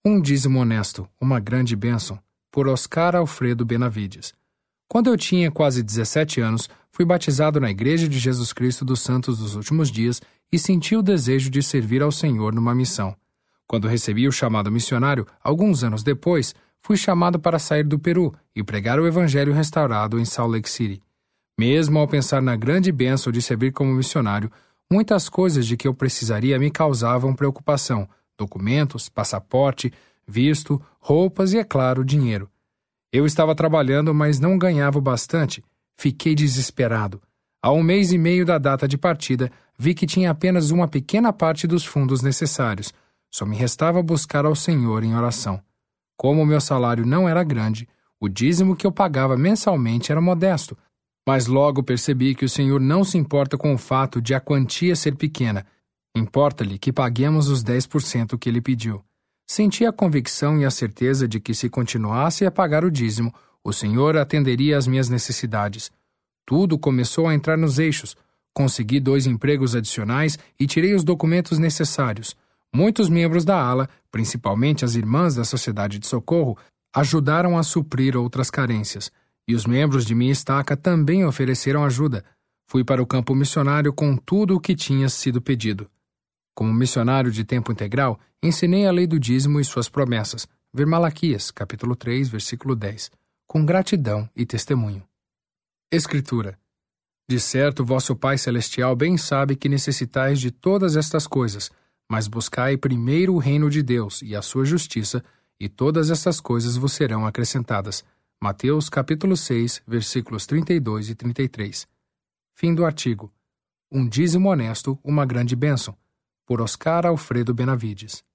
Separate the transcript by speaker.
Speaker 1: Um dízimo honesto, uma grande bênção, por Oscar Alfredo Benavides. Quando eu tinha quase 17 anos, fui batizado na Igreja de Jesus Cristo dos Santos dos Últimos Dias e senti o desejo de servir ao Senhor numa missão. Quando recebi o chamado missionário, alguns anos depois, fui chamado para sair do Peru e pregar o Evangelho restaurado em Salt Lake City. Mesmo ao pensar na grande bênção de servir como missionário, muitas coisas de que eu precisaria me causavam preocupação: documentos, passaporte, visto, roupas e, é claro, dinheiro. Eu estava trabalhando, mas não ganhava o bastante. Fiquei desesperado. A 1 mês e meio da data de partida, vi que tinha apenas uma pequena parte dos fundos necessários. Só me restava buscar ao Senhor em oração. Como o meu salário não era grande, o dízimo que eu pagava mensalmente era modesto, mas logo percebi que o Senhor não se importa com o fato de a quantia ser pequena. Importa-lhe que paguemos os 10% que ele pediu. Senti a convicção e a certeza de que, se continuasse a pagar o dízimo, o Senhor atenderia às minhas necessidades. Tudo começou a entrar nos eixos. Consegui 2 empregos adicionais e tirei os documentos necessários. Muitos membros da ala, principalmente as irmãs da Sociedade de Socorro, ajudaram a suprir outras carências. E os membros de minha estaca também ofereceram ajuda. Fui para o campo missionário com tudo o que tinha sido pedido. Como missionário de tempo integral, ensinei a lei do dízimo e suas promessas. Ver Malaquias, capítulo 3, versículo 10. Com gratidão e testemunho. Escritura. De certo, vosso Pai Celestial bem sabe que necessitais de todas estas coisas, mas buscai primeiro o reino de Deus e a sua justiça, e todas estas coisas vos serão acrescentadas. Mateus, capítulo 6, versículos 32 e 33. Fim do artigo. Um dízimo honesto, uma grande bênção, por Oscar Alfredo Benavides.